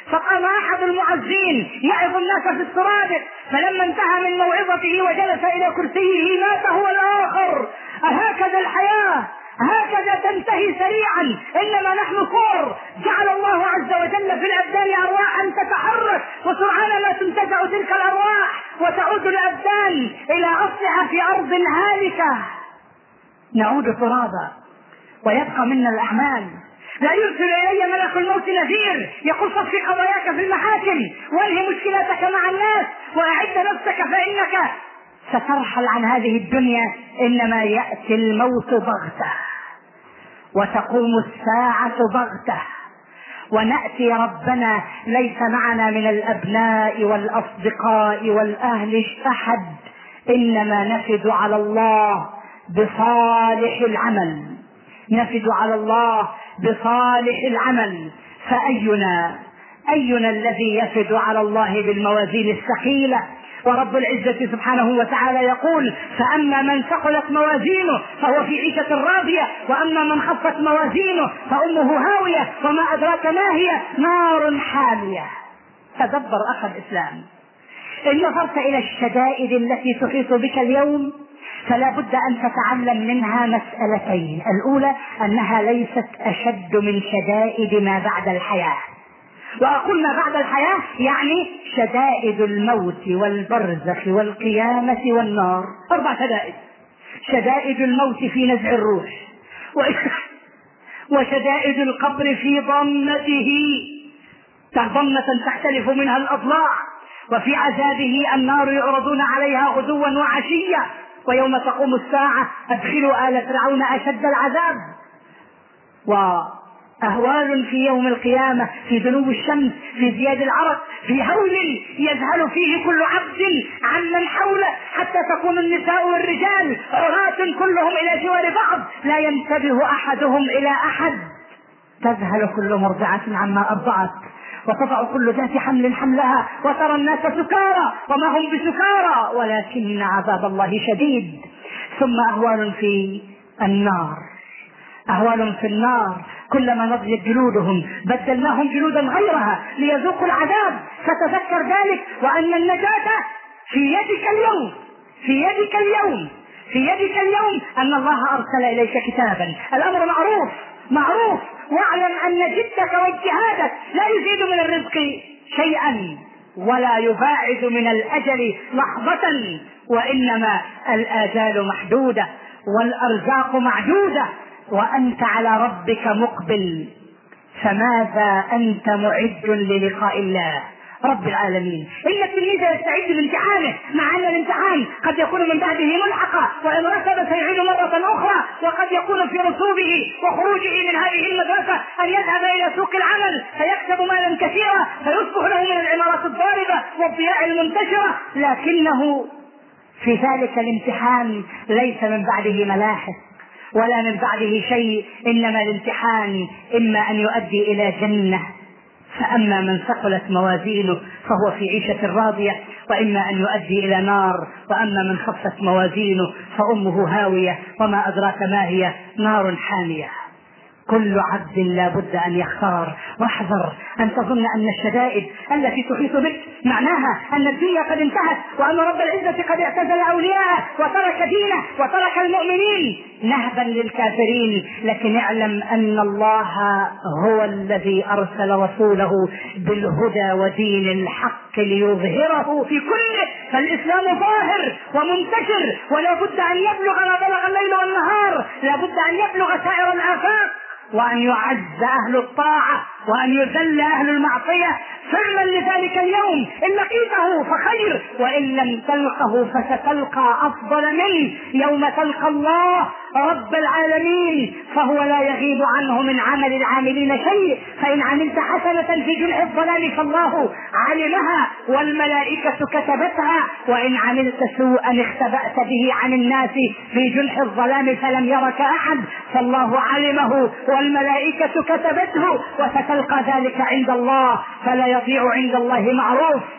فقام أحد المعزين يعظ الناس في السرادق، فلما انتهى من موعظته وجلس إلى كرسيه مات هو الآخر. أهكذا الحياة؟ هكذا تنتهي سريعا؟ إنما نحن صور جعل الله عز وجل في الأبدان أرواحا تتحرك، وسرعان ما تنتزع تلك الأرواح وتعود الأبدان إلى أصلها في أرض هالكة. نعود ترابا ويبقى منا الأعمال. لا يرسل إلي ملك الموت نذير يقول صفي قضاياك في المحاكم وانهي مشكلاتك مع الناس وأعد نفسك فإنك سترحل عن هذه الدنيا. إنما يأتي الموت بغتة وتقوم الساعة بغتة، ونأتي ربنا ليس معنا من الأبناء والأصدقاء والأهل أحد، إنما نفد على الله بصالح العمل، نفد على الله بصالح العمل. فأينا الذي يفد على الله بالموازين الثقيلة؟ ورب العزة سبحانه وتعالى يقول: فأما من ثقلت موازينه فهو في عيشة راضية، وأما من خفت موازينه فأمه هاوية وما أدراك ما هي، نار حامية. تدبر أخ الإسلام، إن نظرت إلى الشدائد التي تحيط بك اليوم فلا بد أن تتعلم منها مسألتين: الأولى أنها ليست أشد من شدائد ما بعد الحياة، وأقول ما بعد الحياة يعني شدائد الموت والبرزخ والقيامة والنار. 4 شدائد: شدائد الموت في نزع الروح، وشدائد القبر في ضمته، ضمة تختلف منها الأضلاع، وفي عذابه النار يعرضون عليها غدوا وعشيا، ويوم تقوم الساعة أدخلوا آل فرعون أشد العذاب. وأهوال في يوم القيامة في دنو الشمس، في زياد العرق، في هول يذهل فيه كل عبد عمن حوله، حتى تكون النساء والرجال عراة كلهم إلى جوار بعض لا ينتبه أحدهم إلى أحد. تذهل كل مرضعة عما أرضعت، وتضع كل ذات حمل حملها، وترى الناس سكارى وما هم بسكارى ولكن عذاب الله شديد. ثم أهوال في النار، أهوال في النار كلما نضجت جلودهم بدلناهم جلودا غيرها ليذوقوا العذاب. فتذكر ذلك، وأن النجاة في يدك اليوم، في يدك اليوم، في يدك اليوم، أن الله أرسل إليك كتابا. الأمر معروف، واعلم أن جدك واجتهادك لا يزيد من الرزق شيئا ولا يباعد من الأجل لحظة، وإنما الآجال محدودة والأرزاق معدودة، وأنت على ربك مقبل. فماذا أنت معد للقاء الله رب العالمين؟ إن التلميذ يستعد لامتحانه، مع أن الامتحان قد يكون من بعده ملحقا، وإن ركب سيعيد مرة أخرى، وقد يكون في رسوبه وخروجه من هذه المدرسة أن يذهب إلى سوق العمل فيكسب مالا كثيرا فيصبح له من العمارات الضاربة والضياع المنتشرة، لكنه في ذلك الامتحان ليس من بعده ملاحق ولا من بعده شيء، إنما الامتحان إما أن يؤدي إلى جنة، فأما من ثقلت موازينه فهو في عيشة راضية، وإما أن يؤدي إلى نار، وأما من خفت موازينه فأمه هاوية وما أدراك ما هي، نار حامية. كل عبد لا بد أن يختار، واحذر أن تظن أن الشدائد التي تحيط بك معناها أن الدنيا قد انتهت، وأن رب العزة قد اعتزل أولياءه وترك دينه وترك المؤمنين نهبا للكافرين. لكن اعلم أن الله هو الذي أرسل رسوله بالهدى ودين الحق ليظهره في كله، فالإسلام ظاهر ومنتشر، ولا بد أن يبلغ ما بلغ الليل والنهار، لا بد أن يبلغ سائر الآفاق، وأن يعز أهل الطاعة وأن يذل أهل المعصية. فعلا لذلك اليوم إن لقيته فخير، وإن لم تلقه فستلقى أفضل منه يوم تلقى الله رب العالمين، فهو لا يغيب عنه من عمل العاملين شيء. فإن عملت حسنة في جنح الظلام فالله علمها والملائكة كتبتها، وإن عملت سوءا اختبأت به عن الناس في جنح الظلام فلم يرك أحد فالله علمه والملائكة كتبته، وستلقى ذلك عند الله، فلا يضيع عند الله معروف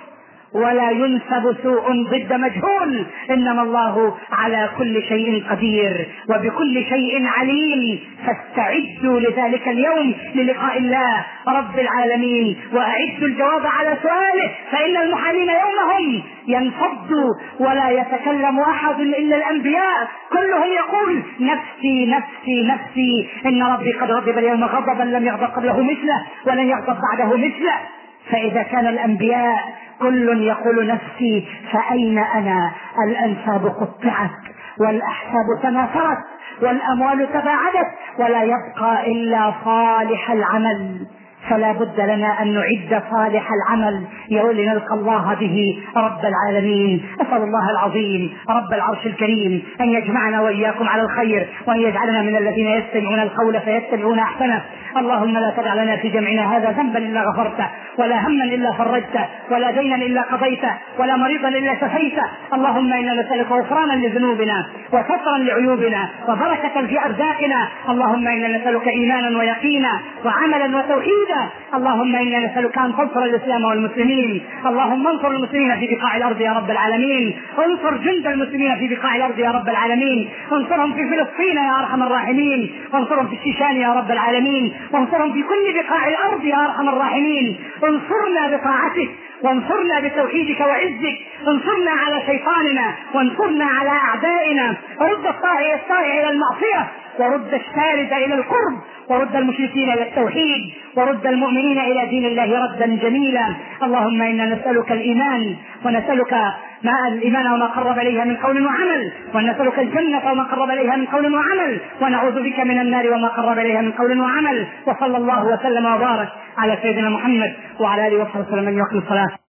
ولا ينسب سوء ضد مجهول، إنما الله على كل شيء قدير وبكل شيء عليم. فاستعدوا لذلك اليوم للقاء الله رب العالمين، وأعدوا الجواب على سؤاله، فإن المحالين يومهم ينفضوا ولا يتكلم أحد إلا الأنبياء، كلهم يقول نفسي نفسي نفسي، إن ربي قد غضب اليوم غضبا لم يغضب قبله مثله ولن يغضب بعده مثله. فإذا كان الأنبياء كل يقول نفسي، فأين أنا؟ الأنساب قطعت والأحساب تناثرت والأموال تباعدت ولا يبقى إلا صالح العمل، فلا بد لنا أن نعد صالح العمل لنلقى الله به رب العالمين. أسأل الله العظيم رب العرش الكريم أن يجمعنا وإياكم على الخير، وأن يجعلنا من الذين يستمعون القول فيتبعون أحسنه. اللهم لا تدع لنا في جمعنا هذا ذنبا إلا غفرته، ولا هما إلا فرجته، ولا دينا إلا قضيته، ولا مريضا إلا شفيته. اللهم إنا نسألك غفرانا لذنوبنا وسترا لعيوبنا وبركة في أرزاقنا. اللهم إنا نسألك إيمانا ويقينا وعملا وتوحيدا. اللهم إنا نسألك أن تنصر الإسلام والمسلمين. اللهم انصر المسلمين في بقاع الأرض يا رب العالمين، انصر جند المسلمين في بقاع الأرض يا رب العالمين، انصرهم في فلسطين يا أرحم الراحمين، وانصرهم في الشيشان يا رب العالمين، وانصرهم في كل بقاع الأرض يا أرحم الراحمين. انصرنا بطاعتك، وانصرنا بتوحيدك وعزك، انصرنا على شيطاننا، وانصرنا على أعدائنا. رد الطائع إلى المعصية، ورد الشارد إلى القرب، ورد المشركين إلى التوحيد، ورد المؤمنين إلى دين الله ردا جميلا. اللهم إنا نسألك الإيمان، ونسألك ما الإيمان وما قرب إليها من قول وعمل، ونسألك الجنة وما قرب إليها من قول وعمل، ونعوذ بك من النار وما قرب إليها من قول وعمل. وصلى الله وسلم وبارك على سيدنا محمد وعلى آله وصحبه وسلم. من يقل الصلاة.